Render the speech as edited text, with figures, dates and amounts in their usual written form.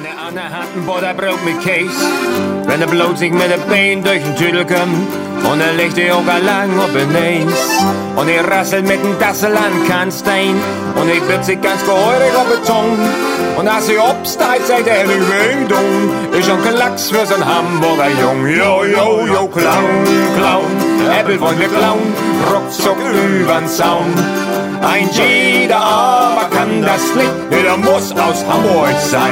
der Anne hat ein Butterbrot mit Käse, wenn er bloßig mit der Bein durch den Tüdel kommt. Und er legt die Augen lang auf den Eis. Und er rasselt mit dem Dassel an Kannstein. Und er wird sich ganz geheurig auf den Zung. Und als sie obsteigt, sagt er, ich will tun. Ist schon kein Lachs für so'n Hamburger Jung. Jo, jo, jo, Clown, Clown, Äppel wollen wir klauen, ruckzuck übern Zaun. Ein jeder aber kann das nicht, jeder muss aus Hamburg sein.